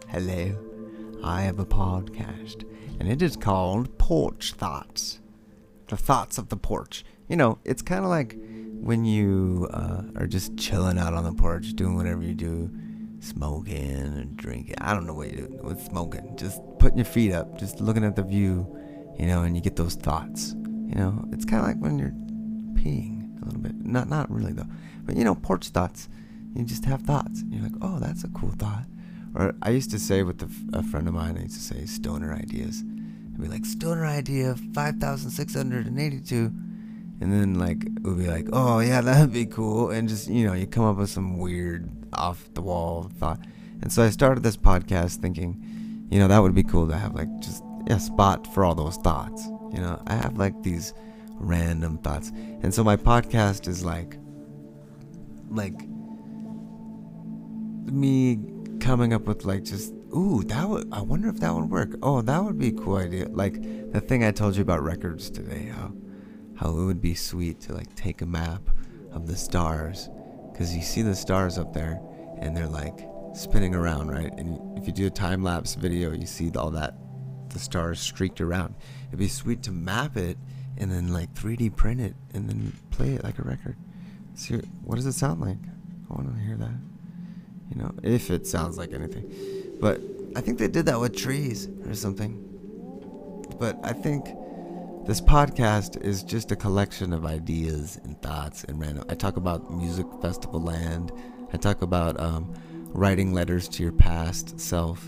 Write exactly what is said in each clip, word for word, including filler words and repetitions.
Hello, I have a podcast, and it is called Porch Thoughts. The thoughts of the porch. You know, it's kind of like when you uh, are just chilling out on the porch, doing whatever you do, smoking and drinking. I don't know what you do with smoking. Just putting your feet up, just looking at the view, you know, and you get those thoughts. You know, it's kind of like when you're peeing a little bit. Not, not really though. But you know, porch thoughts. You just have thoughts. And you're like, oh, that's a cool thought. Or I used to say with a, a friend of mine, I used to say stoner ideas. I'd be like, stoner idea five thousand six hundred eighty-two. And then like, it would be like, oh yeah, that'd be cool. And just, you know, you come up with some weird off the wall thought. And so I started this podcast thinking, you know, that would be cool to have like just a spot for all those thoughts. You know, I have like these random thoughts. And so my podcast is like, like me coming up with like just, ooh, that would, I wonder if that would work. Oh, that would be a cool idea. Like the thing I told you about records today, how, how it would be sweet to like take a map of the stars, because you see the stars up there and they're like spinning around, right? And if you do a time-lapse video, you see all that, the stars streaked around. It'd be sweet to map it and then like three D print it and then play it like a record. See, what does it sound like? I want to hear that. You know, if it sounds like anything. But I think they did that with trees or something. But I think this podcast is just a collection of ideas and thoughts and random. I talk about Music Festival Land. I talk about um, writing letters to your past self.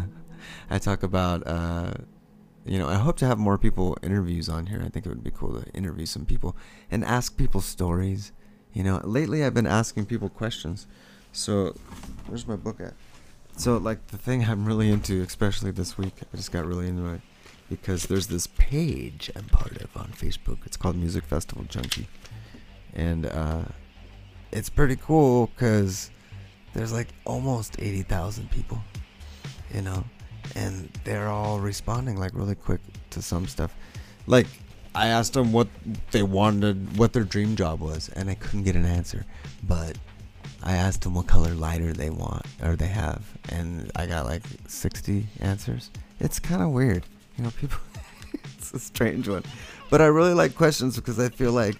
I talk about, uh, you know, I hope to have more people interviews on here. I think it would be cool to interview some people and ask people stories. You know, lately I've been asking people questions. So, where's my book at? So, like, the thing I'm really into, especially this week, I just got really into it, because there's this page I'm part of on Facebook. It's called Music Festival Junkie. And uh, it's pretty cool, because there's, like, almost eighty thousand people, you know? And they're all responding, like, really quick to some stuff. Like, I asked them what they wanted, what their dream job was, and I couldn't get an answer. But I asked them what color lighter they want, or they have, and I got like sixty answers. It's kind of weird, you know, people, it's a strange one. But I really like questions because I feel like,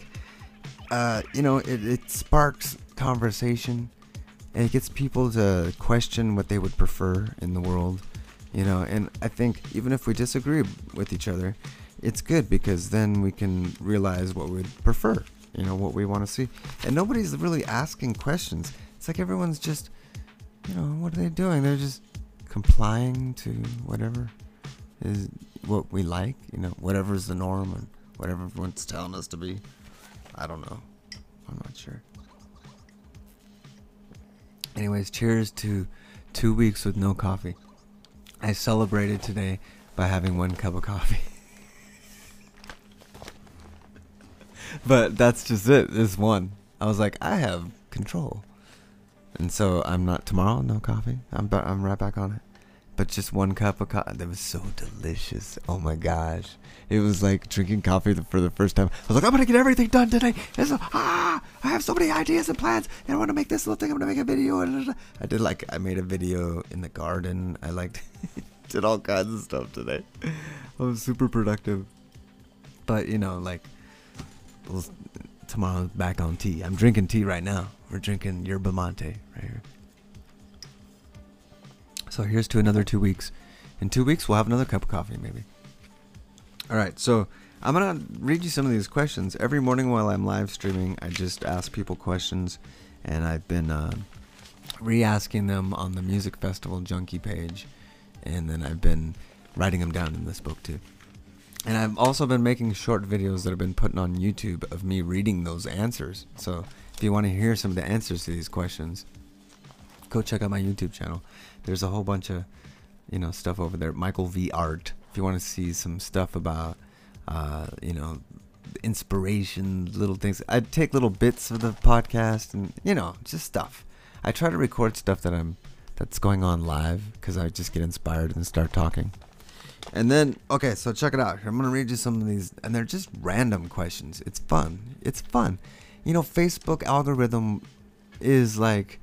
uh, you know, it, it sparks conversation, and it gets people to question what they would prefer in the world, you know, and I think even if we disagree with each other, it's good because then we can realize what we'd prefer. You know, what we want to see. And nobody's really asking questions. It's like everyone's just, you know, what are they doing? They're just complying to whatever is what we like, you know, whatever's the norm and whatever everyone's telling us to be. I don't know. I'm not sure. Anyways, cheers to two weeks with no coffee. I celebrated today by having one cup of coffee. But that's just it. This one. I was like, I have control. And so I'm not, tomorrow, no coffee. I'm ba- I'm right back on it. But just one cup of coffee. That was so delicious. Oh my gosh. It was like drinking coffee for the first time. I was like, I'm going to get everything done today. It's like, ah, I have so many ideas and plans. And I want to make this little thing. I'm going to make a video. I did like, I made a video in the garden. I liked, did all kinds of stuff today. I was super productive. But, you know, like, tomorrow's back on tea. I'm drinking tea right now. We're drinking yerba mate right here. So here's to another two weeks. In two weeks, we'll have another cup of coffee, maybe. All right, so I'm going to read you some of these questions. Every morning while I'm live streaming, I just ask people questions, and I've been uh, re-asking them on the Music Festival Junkie page, and then I've been writing them down in this book, too. And I've also been making short videos that I've been putting on YouTube of me reading those answers. So if you want to hear some of the answers to these questions, go check out my YouTube channel. There's a whole bunch of, you know, stuff over there. Michael V. Art. If you want to see some stuff about, uh, you know, inspiration, little things. I take little bits of the podcast and, you know, just stuff. I try to record stuff that I'm, that's going on live because I just get inspired and start talking. And then, okay, so check it out. I'm going to read you some of these, and they're just random questions. It's fun. It's fun. You know, Facebook algorithm is like,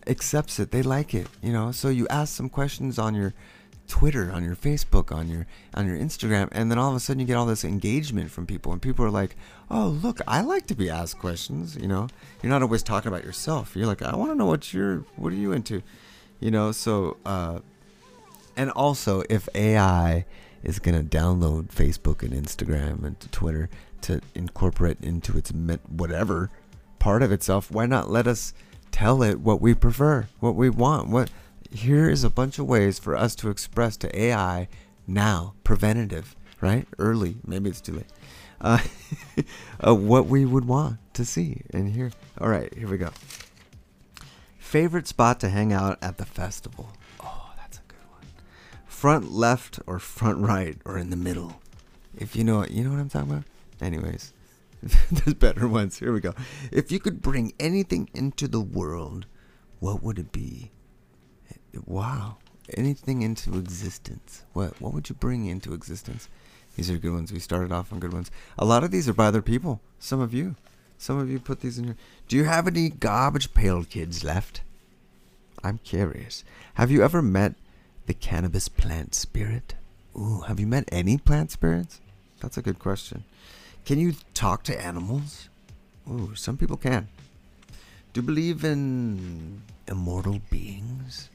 accepts it. They like it, you know. So you ask some questions on your Twitter, on your Facebook, on your on your Instagram, and then all of a sudden you get all this engagement from people, and people are like, "Oh, look, I like to be asked questions." You know, you're not always talking about yourself. You're like, "I want to know what you're, what are you into?" You know. So, uh, and also, if A I is gonna download Facebook and Instagram and Twitter to incorporate into its whatever part of itself, why not let us tell it what we prefer, what we want? What here is a bunch of ways for us to express to A I now, preventative, right? Early, maybe it's too late. Uh, uh, what we would want to see and hear. All right, here we go. Favorite spot to hang out at the festival? Oh, that's a good one. Front left or front right or in the middle? If you know, you know what I'm talking about. Anyways, there's better ones. Here we go. If you could bring anything into the world, what would it be? Wow. Anything into existence. What what would you bring into existence? These are good ones. We started off on good ones. A lot of these are by other people. Some of you. Some of you put these in your... Do you have any Garbage Pail Kids left? I'm curious. Have you ever met the cannabis plant spirit? Ooh, have you met any plant spirits? That's a good question. Can you talk to animals? Ooh, some people can. Do you believe in immortal beings?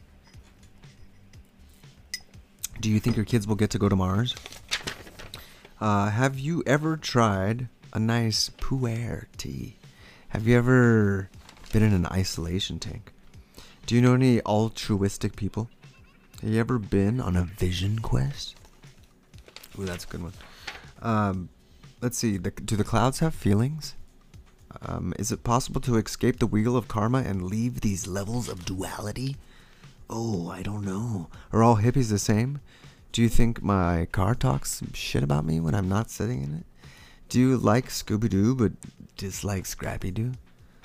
Do you think your kids will get to go to Mars? Uh, have you ever tried a nice pu'er tea? Have you ever been in an isolation tank? Do you know any altruistic people? Have you ever been on a vision quest? Ooh, that's a good one. Um, let's see. The, do the clouds have feelings? Um, is it possible to escape the wheel of karma and leave these levels of duality? Oh, I don't know. Are all hippies the same? Do you think my car talks shit about me when I'm not sitting in it? Do you like Scooby-Doo but dislike Scrappy-Doo?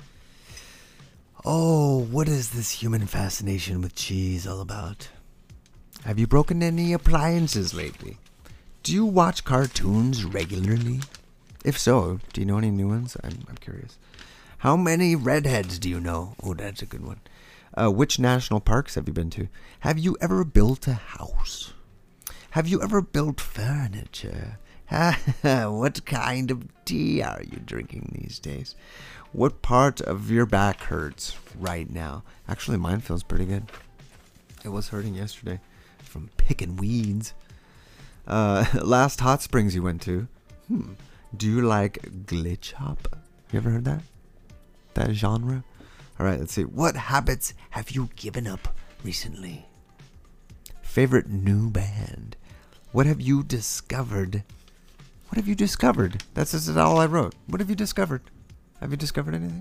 Oh, what is this human fascination with cheese all about? Have you broken any appliances lately? Do you watch cartoons regularly? If so, do you know any new ones? I'm, I'm curious. How many redheads do you know? Oh, that's a good one. Uh, which national parks have you been to? Have you ever built a house? Have you ever built furniture? What kind of tea are you drinking these days? What part of your back hurts right now? Actually, mine feels pretty good. It was hurting yesterday from picking weeds. Uh, last hot springs you went to? Hmm. Do you like glitch hop? You ever heard that? That genre? All right, let's see. What habits have you given up recently? Favorite new band? What have you discovered? What have you discovered? That's just all I wrote. What have you discovered? Have you discovered anything?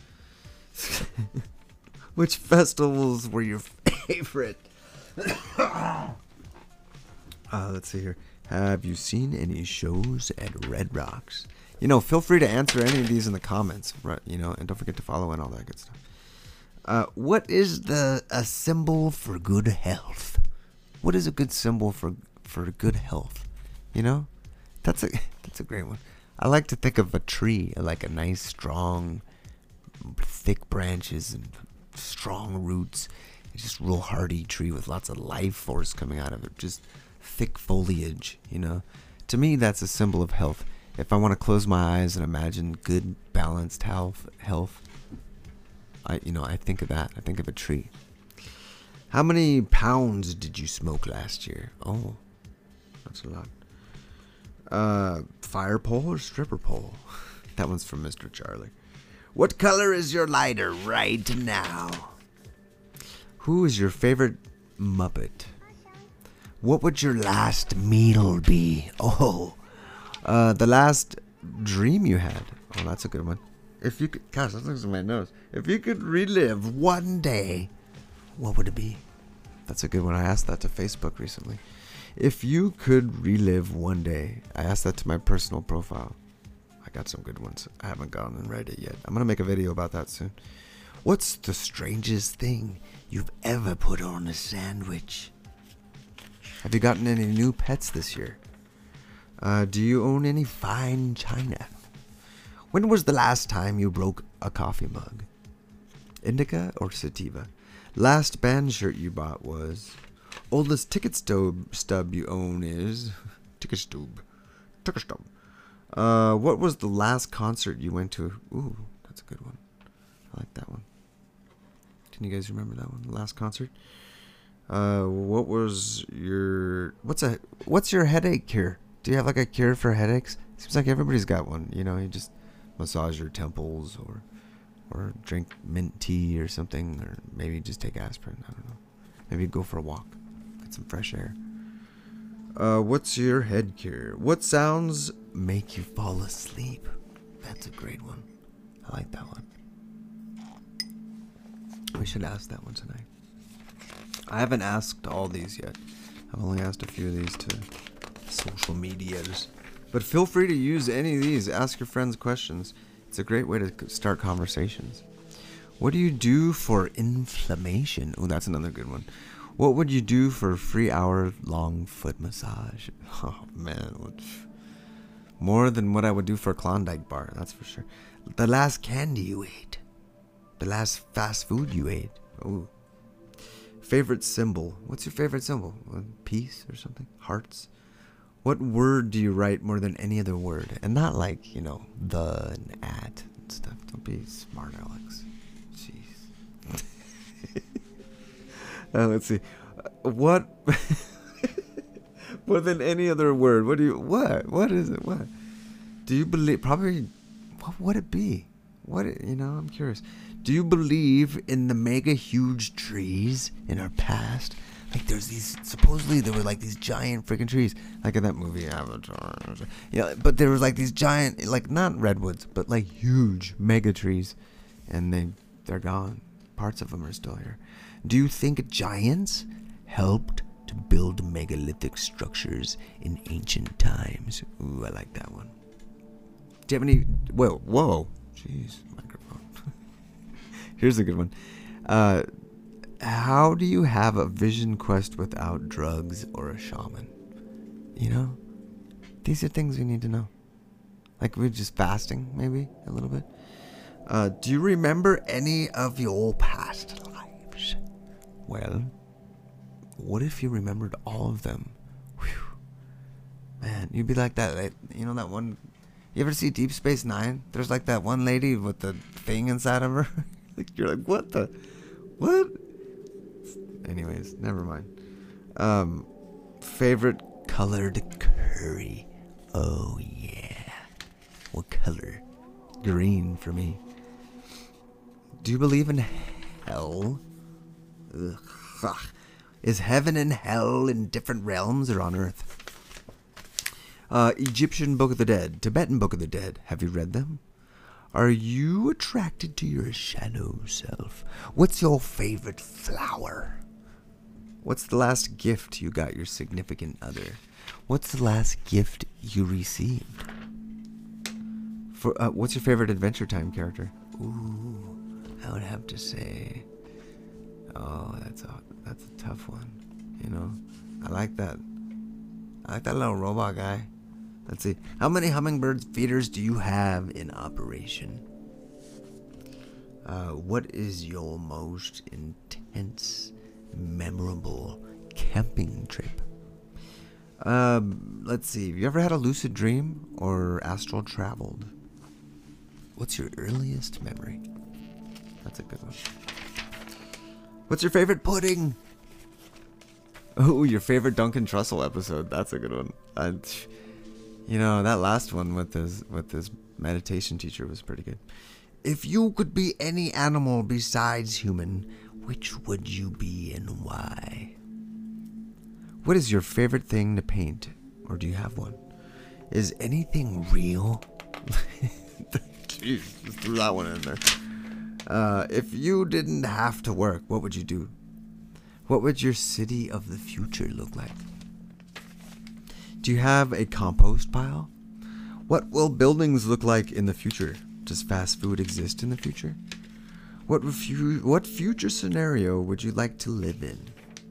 Which festivals were your favorite? uh, let's see here. Have you seen any shows at Red Rocks? You know, feel free to answer any of these in the comments, right? You know, and don't forget to follow and all that good stuff. Uh, what is the a symbol for good health? What is a good symbol for for good health? You know, that's a that's a great one. I like to think of a tree like a nice, strong, thick branches and strong roots. It's just real hardy tree with lots of life force coming out of it. Just thick foliage, you know. To me, that's a symbol of health. If I want to close my eyes and imagine good, balanced health, health, I, you know, I think of that. I think of a tree. How many pounds did you smoke last year? Oh, that's a lot. Uh, fire pole or stripper pole? That one's from Mister Charlie. What color is your lighter right now? Who is your favorite Muppet? What would your last meal be? Oh, uh, the last dream you had. Oh, that's a good one. If you could, gosh, that looks in my nose. If you could relive one day, what would it be? That's a good one. I asked that to Facebook recently. If you could relive one day, I asked that to my personal profile. I got some good ones. I haven't gone and read it yet. I'm gonna make a video about that soon. What's the strangest thing you've ever put on a sandwich? Have you gotten any new pets this year? Uh, do you own any fine china? When was the last time you broke a coffee mug? Indica or sativa? Last band shirt you bought was. Oldest ticket stub stub you own is. Ticket stub. Ticket stub. Uh, what was the last concert you went to? Ooh, that's a good one. I like that one. Can you guys remember that one? The last concert? Uh, what was your what's a what's your headache cure? Do you have like a cure for headaches? Seems like everybody's got one. You know, you just massage your temples or or drink mint tea or something, or maybe just take aspirin. I don't know. Maybe go for a walk, get some fresh air. Uh, what's your head cure? What sounds make you fall asleep? That's a great one. I like that one. We should ask that one tonight. I haven't asked all these yet. I've only asked a few of these to social medias. But feel free to use any of these. Ask your friends questions. It's a great way to start conversations. What do you do for inflammation? Oh, that's another good one. What would you do for a free hour-long foot massage? Oh, man. What? More than what I would do for a Klondike bar, that's for sure. The last candy you ate. The last fast food you ate. Oh. Favorite symbol. What's your favorite symbol? Peace or something? Hearts? What word do you write more than any other word? And not like, you know, the and at and stuff. Don't be smart, Alex. Jeez. uh, let's see. Uh, what? More than any other word. What do you, what? What is it? What? Do you believe, probably, what would it be? What, you know, I'm curious. Do you believe in the mega huge trees in our past? Like there's these, supposedly there were like these giant freaking trees. Like in that movie Avatar. Yeah, but there was like these giant, like not redwoods, but like huge mega trees. And they, they're gone. Parts of them are still here. Do you think giants helped to build megalithic structures in ancient times? Ooh, I like that one. Do you have any, whoa, whoa. Jeez, microphone. Here's a good one. Uh, how do you have a vision quest without drugs or a shaman? You know? These are things we need to know. Like we're just fasting, maybe, a little bit. Uh, do you remember any of your past lives? Well, what if you remembered all of them? Whew. Man, you'd be like that, like, you know that one... You ever see Deep Space Nine? There's like that one lady with the thing inside of her. Like you're like, what the, what? Anyways, never mind. Um, favorite colored curry. Oh yeah. What color? Green for me. Do you believe in hell? Ugh. Is heaven and hell in different realms or on Earth? Uh, Egyptian Book of the Dead, Tibetan Book of the Dead. Have you read them? Are you attracted to your shadow self? What's your favorite flower? What's the last gift you got your significant other? What's the last gift you received? For uh, what's your favorite Adventure Time character? Ooh, I would have to say. Oh, that's a that's a tough one. You know, I like that. I like that little robot guy. Let's see. How many hummingbird feeders do you have in operation? Uh, what is your most intense, memorable camping trip? Um, let's see. Have you ever had a lucid dream or astral traveled? What's your earliest memory? That's a good one. What's your favorite pudding? Oh, your favorite Duncan Trussell episode. That's a good one. I, you know, that last one with his with his meditation teacher was pretty good. If you could be any animal besides human, which would you be and why? What is your favorite thing to paint? Or do you have one? Is anything real? Jeez, just threw that one in there. Uh, if you didn't have to work, what would you do? What would your city of the future look like? Do you have a compost pile? What will buildings look like in the future? Does fast food exist in the future? What, refu- what future scenario would you like to live in?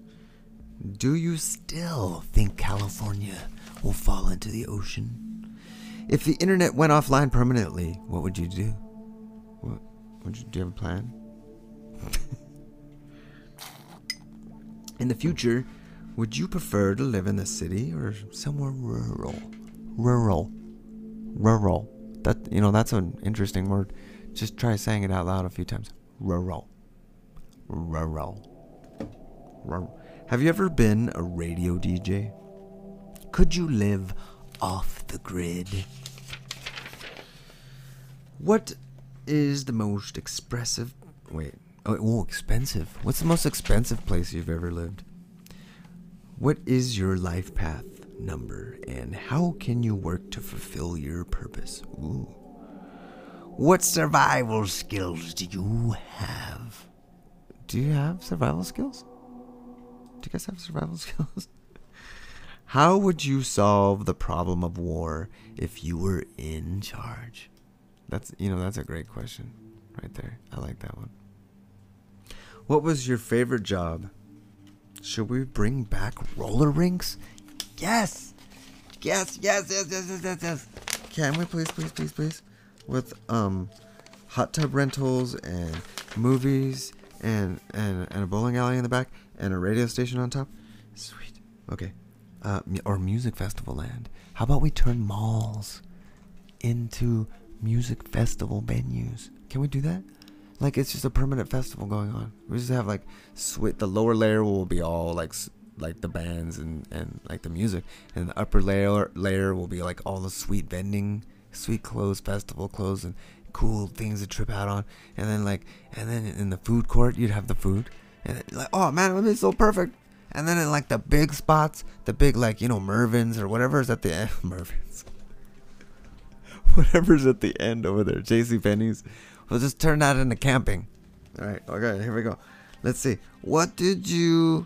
Do you still think California will fall into the ocean? If the internet went offline permanently, what would you do? What would you do? You have a plan? In the future, would you prefer to live in the city or somewhere rural? Rural. Rural. That, you know, that's an interesting word. Just try saying it out loud a few times. Rural. Rural. Rural. Have you ever been a radio D J? Could you live off the grid? What is the most expressive... Wait. Oh, oh, expensive. What's the most expensive place you've ever lived? What is your life path number, and how can you work to fulfill your purpose? Ooh. What survival skills do you have? Do you have survival skills? Do you guys have survival skills? How would you solve the problem of war if you were in charge? That's, you know, that's a great question right there. I like that one. What was your favorite job? Should we bring back roller rinks? Yes! Yes, yes, yes, yes, yes, yes, yes. Can we please, please, please, please? With um, hot tub rentals and movies and, and, and a bowling alley in the back and a radio station on top? Sweet. Okay. Uh, or music festival land. How about we turn malls into music festival venues? Can we do that? Like, it's just a permanent festival going on. We just have like sweet. The lower layer will be all like like the bands and, and like the music, and the upper layer layer will be like all the sweet vending, sweet clothes, festival clothes, and cool things to trip out on. And then like and then in the food court you'd have the food, and it, like, oh man, it would be so perfect. And then in like the big spots, the big like, you know, Mervin's or whatever's at the end, Mervin's, whatever's at the end over there, JCPenney's. We'll just turn that into camping. All right, okay, here we go. Let's see. What did you...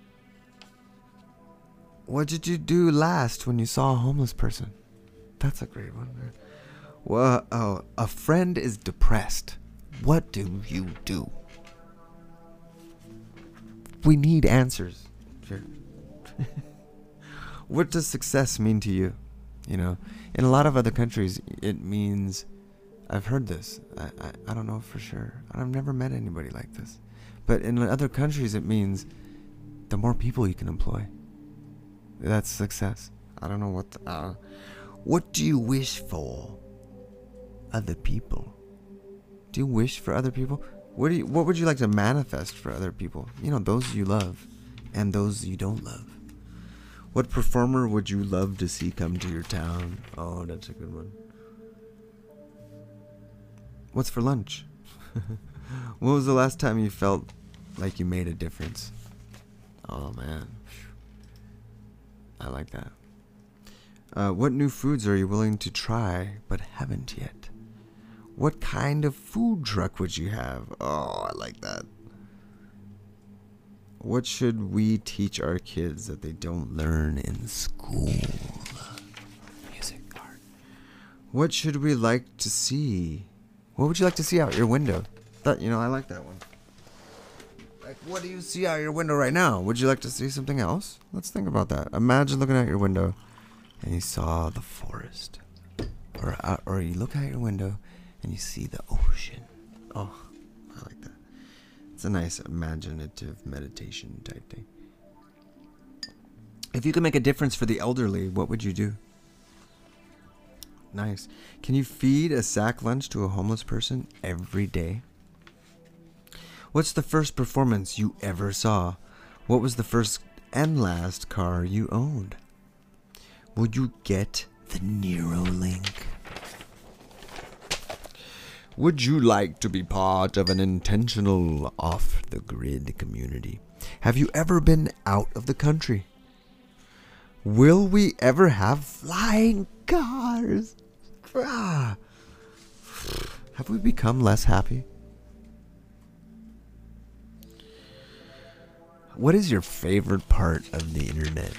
What did you do last when you saw a homeless person? That's a great one. Well, oh, a friend is depressed. What do you do? We need answers. Sure. What does success mean to you? You know, in a lot of other countries, it means... I've heard this. I, I, I don't know for sure. I've never met anybody like this. But in other countries, it means the more people you can employ. That's success. I don't know what... The, uh, what do you wish for? Other people. Do you wish for other people? What do you, what would you like to manifest for other people? You know, those you love and those you don't love. What performer would you love to see come to your town? Oh, that's a good one. What's for lunch? When was the last time you felt like you made a difference? Oh, man. I like that. Uh, what new foods are you willing to try but haven't yet? What kind of food truck would you have? Oh, I like that. What should we teach our kids that they don't learn in school? Music, art. What should we like to see? What would you like to see out your window? That, you know, I like that one. Like, what do you see out your window right now? Would you like to see something else? Let's think about that. Imagine looking out your window and you saw the forest. Or, uh, or you look out your window and you see the ocean. Oh, I like that. It's a nice imaginative meditation type thing. If you could make a difference for the elderly, what would you do? Nice. Can you feed a sack lunch to a homeless person every day? What's the first performance you ever saw? What was the first and last car you owned? Would you get the Neuralink? Would you like to be part of an intentional off-the-grid community? Have you ever been out of the country? Will we ever have flying cars? Ah. Have we become less happy? What is your favorite part of the internet?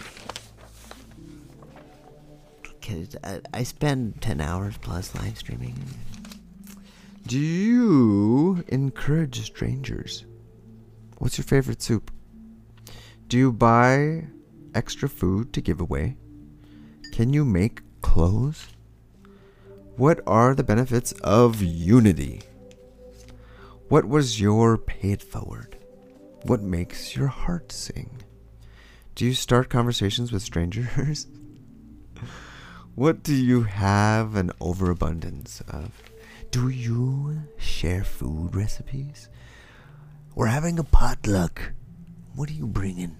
Because I, I spend ten hours plus live streaming. Do you encourage strangers? What's your favorite soup? Do you buy extra food to give away? Can you make clothes? What are the benefits of unity? What was your pay it forward? What makes your heart sing? Do you start conversations with strangers? What do you have an overabundance of? Do you share food recipes? We're having a potluck. What are you bringing?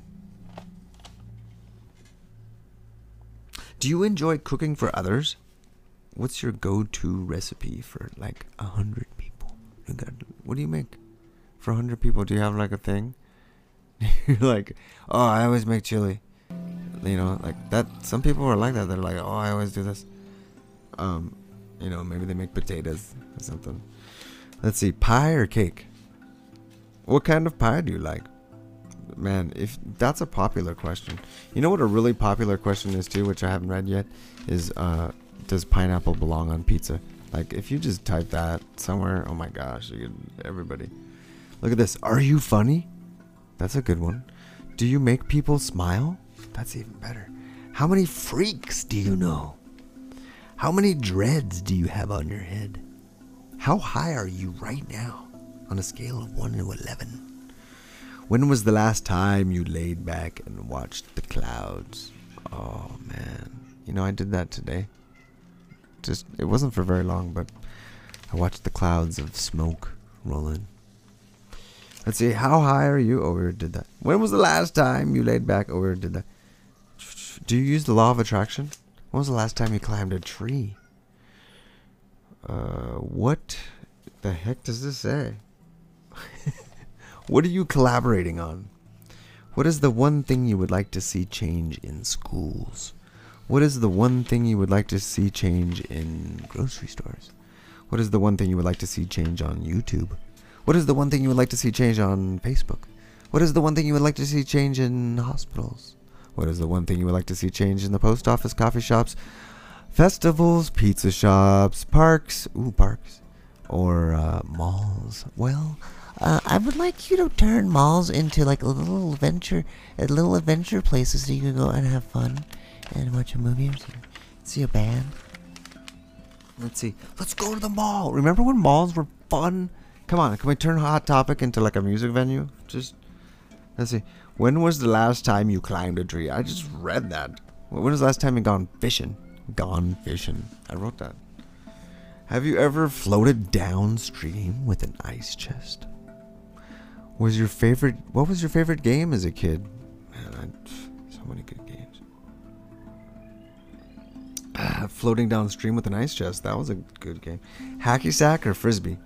Do you enjoy cooking for others? What's your go-to recipe for like a hundred people? You got, what do you make for a hundred people? Do you have like a thing? You're like, oh, I always make chili. You know, like that. Some people are like that. They're like, oh, I always do this. Um, you know, maybe they make potatoes or something. Let's see, pie or cake? What kind of pie do you like? Man, if that's a popular question. You know what a really popular question is too, which I haven't read yet, is uh, does pineapple belong on pizza? Like, if you just type that somewhere, oh my gosh, you get everybody. Look at this. Are you funny? That's a good one. Do you make people smile? That's even better. How many freaks do you know? How many dreads do you have on your head? How high are you right now on a scale of one to eleven? When was the last time you laid back and watched the clouds? Oh, man. You know, I did that today. Just, it wasn't for very long, but I watched the clouds of smoke roll in. Let's see, how high are you? Oh, we already did that. When was the last time you laid back? Oh, we already did that. Do you use the law of attraction? When was the last time you climbed a tree? Uh, what the heck does this say? What are you collaborating on? What is the one thing you would like to see change in schools? What is the one thing you would like to see change in grocery stores? What is the one thing you would like to see change on YouTube? What is the one thing you would like to see change on Facebook? What is the one thing you would like to see change in hospitals? What is the one thing you would like to see change in the post office, coffee shops, festivals, pizza shops, parks, ooh, parks, or uh, malls? Well, uh, I would like you to turn malls into like a little adventure, a little adventure places so you can go and have fun and watch a movie or something, see a band. Let's see. Let's go to the mall. Remember when malls were fun? Come on, can we turn Hot Topic into like a music venue? Just, let's see. When was the last time you climbed a tree? I just read that. When was the last time you gone fishing? Gone fishing. I wrote that. Have you ever floated downstream with an ice chest? Was your favorite, what was your favorite game as a kid? Man, I, so many good games. Ah, floating downstream with an ice chest. That was a good game. Hacky sack or frisbee?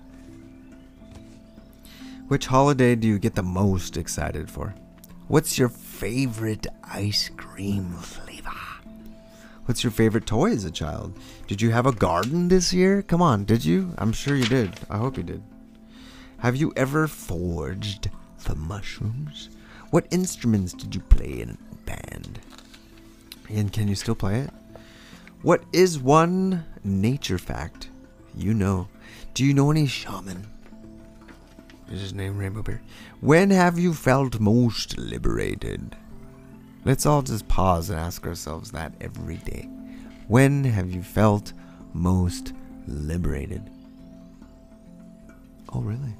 Which holiday do you get the most excited for? What's your favorite ice cream flavor? What's your favorite toy as a child? Did you have a garden this year? Come on, did you? I'm sure you did. I hope you did. Have you ever foraged for mushrooms? What instruments did you play in a band? And can you still play it? What is one nature fact you know? Do you know any shaman? Is his name Rainbow Bear? When have you felt most liberated? Let's all just pause and ask ourselves that every day. When have you felt most liberated? Oh, really?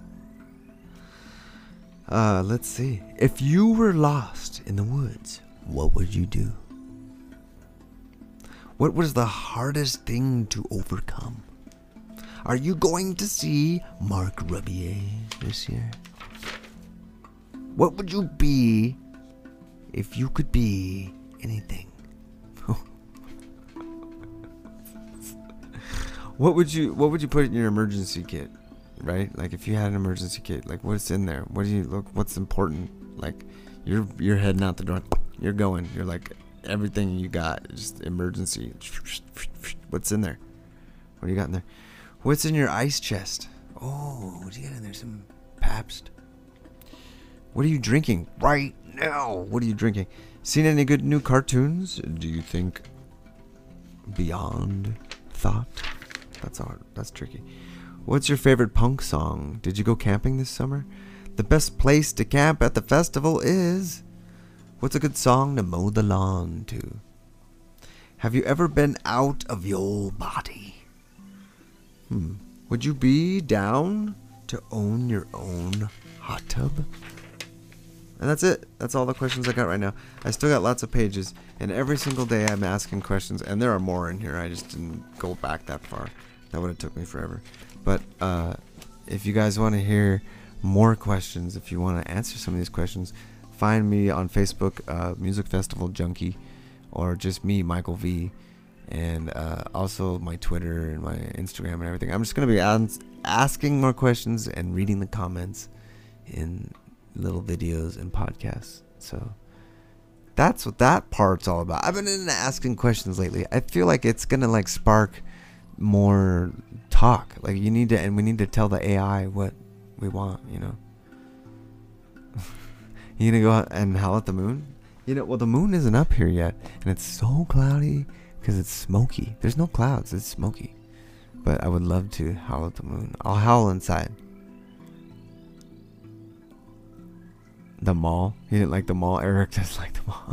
Uh, let's see. If you were lost in the woods, what would you do? What was the hardest thing to overcome? Are you going to see Mark Rubier this year? What would you be if you could be anything? What would you What would you put in your emergency kit? Right? Like if you had an emergency kit, like what's in there? What do you look? What's important? Like you're you're heading out the door. You're going. You're like everything you got. Just emergency. What's in there? What do you got in there? What's in your ice chest? Oh, what do you got in there? Some Pabst. What are you drinking right now? What are you drinking? Seen any good new cartoons? Do you think Beyond Thought? That's hard. That's tricky. What's your favorite punk song? Did you go camping this summer? The best place to camp at the festival is... What's a good song to mow the lawn to? Have you ever been out of your body? Hmm. Would you be down to own your own hot tub? And that's it. That's all the questions I got right now. I still got lots of pages, and every single day I'm asking questions, and there are more in here. I just didn't go back that far. That would have took me forever. But uh, if you guys want to hear more questions, if you want to answer some of these questions, find me on Facebook, uh, Music Festival Junkie, or just me, Michael V, and uh, also my Twitter and my Instagram and everything. I'm just going to be ans- asking more questions and reading the comments in little videos and podcasts. So that's what that part's all about. I've been into asking questions lately. I feel like it's going to like spark more talk. Like you need to, and we need to tell the A I what we want, you know. You gonna go out and howl at the moon? You know, well, the moon isn't up here yet, and it's so cloudy because it's smoky. There's no clouds, it's smoky. But I would love to howl at the moon. I'll howl inside. The mall? You didn't like the mall? Eric doesn't like the mall.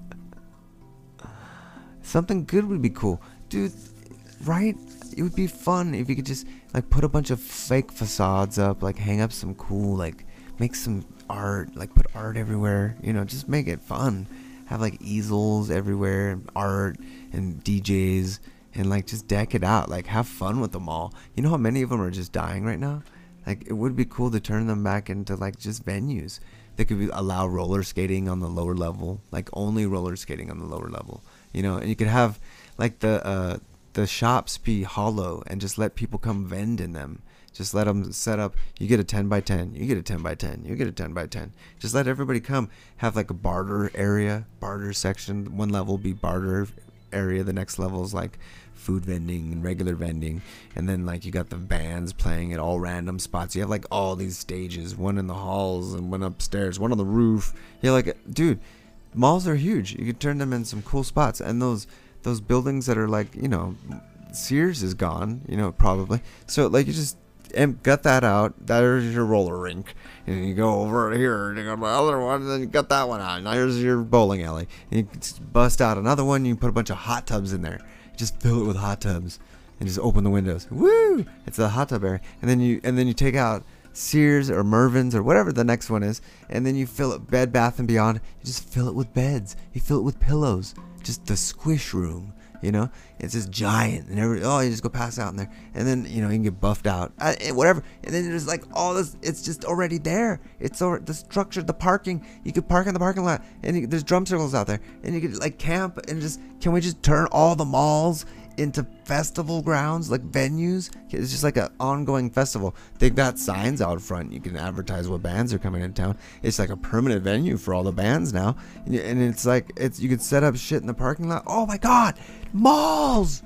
Something good would be cool. Dude, right? It would be fun if you could just like put a bunch of fake facades up, like hang up some cool, like make some art, like put art everywhere, you know, just make it fun. Have like easels everywhere and art and D Js and like just deck it out. Like have fun with the mall. You know how many of them are just dying right now? Like it would be cool to turn them back into like just venues. They could be, allow roller skating on the lower level, like only roller skating on the lower level, you know, and you could have like the uh the shops be hollow and just let people come vend in them. Just let them set up. You get a ten by ten. You get a ten by ten. You get a ten by ten. Just let everybody come. Have like a barter area, barter section. One level be barter area. The next level is like food vending and regular vending. And then like you got the bands playing at all random spots. You have like all these stages. One in the halls and one upstairs. One on the roof. You're like, dude, malls are huge. You could turn them in some cool spots. And those those buildings that are like, you know, Sears is gone, you know, probably. So like you just and gut that out. There's your roller rink, and you go over here and you got my other one, and then you got that one out. Now here's your bowling alley, and you just bust out another one. You put a bunch of hot tubs in there, just fill it with hot tubs, and just open the windows. Woo! It's a hot tub area, and then you and then you take out Sears or Mervyn's or whatever the next one is, and then you fill it Bed Bath and Beyond. You just fill it with beds. You fill it with pillows. Just the squish room. You know, it's just giant, and every oh, you just go pass out in there, and then you know you can get buffed out, uh, whatever, and then there's like all this. It's just already there. It's already the structure, the parking. You could park in the parking lot, and you, there's drum circles out there, and you could like camp and just. Can we just turn all the malls into festival grounds, like venues? It's just like an ongoing festival. They've got signs out front. You can advertise what bands are coming into town. It's like a permanent venue for all the bands now, and it's like it's you could set up shit in the parking lot. Oh my god, malls!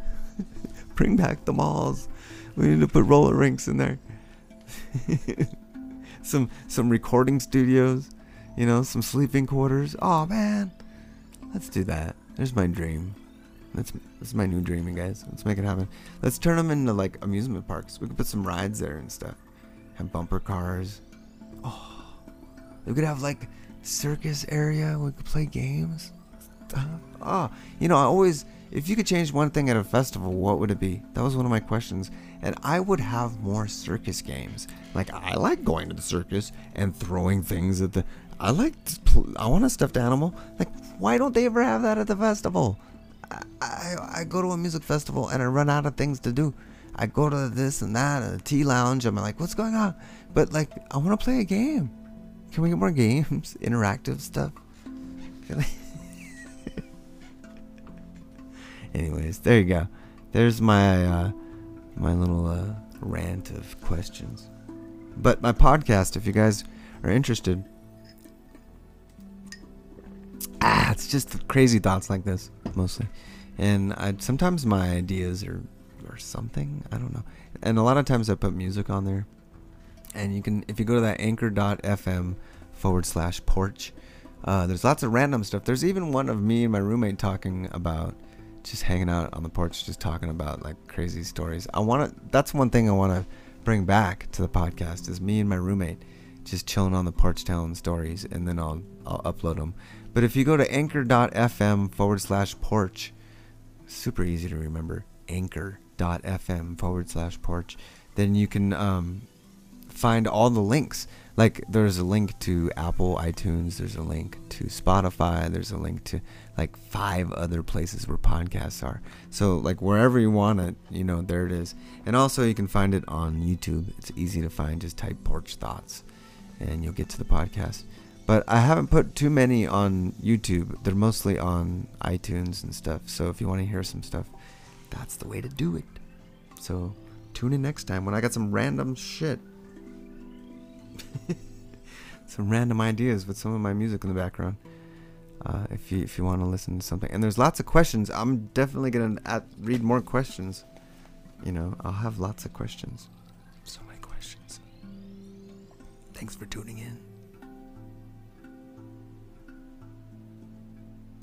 Bring back the malls. We need to put roller rinks in there. some some recording studios, you know, some sleeping quarters. Oh man, let's do that. There's my dream. That's that's my new dream, guys. Let's make it happen. Let's turn them into like amusement parks. We could put some rides there and stuff. Have bumper cars. Oh, we could have like circus area. We could play games. Uh, oh, you know, I always. If you could change one thing at a festival, what would it be? That was one of my questions. And I would have more circus games. Like I like going to the circus and throwing things at the. I like. I want a stuffed animal. Like, why don't they ever have that at the festival? I, I, I go to a music festival and I run out of things to do. I go to this and that and a tea lounge. I'm like, what's going on? But like, I want to play a game. Can we get more games? Interactive stuff? Can I? Anyways, there you go. There's my uh, my little uh, rant of questions. But my podcast, if you guys are interested, ah, it's just crazy thoughts like this mostly, and I sometimes my ideas are or something I don't know, and a lot of times I put music on there, and you can if you go to that anchor dot f m forward slash porch, uh, there's lots of random stuff. There's even one of me and my roommate talking about. Just hanging out on the porch, just talking about like crazy stories. I want to. That's one thing I want to bring back to the podcast is me and my roommate just chilling on the porch telling stories, and then I'll I'll upload them. But if you go to anchor dot f m forward slash porch, super easy to remember. anchor dot f m forward slash porch. Then you can um, find all the links like there's a link to Apple iTunes, there's a link to Spotify, there's a link to like five other places where podcasts are. So like wherever you want it, you know, there it is. And also you can find it on YouTube. It's easy to find. Just type Porch Thoughts and you'll get to the podcast. But I haven't put too many on YouTube. They're mostly on iTunes and stuff. So if you want to hear some stuff, that's the way to do it. So tune in next time when I got some random shit. Some random ideas with some of my music in the background. Uh, if you if you want to listen to something, and there's lots of questions. I'm definitely gonna add, read more questions. You know, I'll have lots of questions. So many questions. Thanks for tuning in.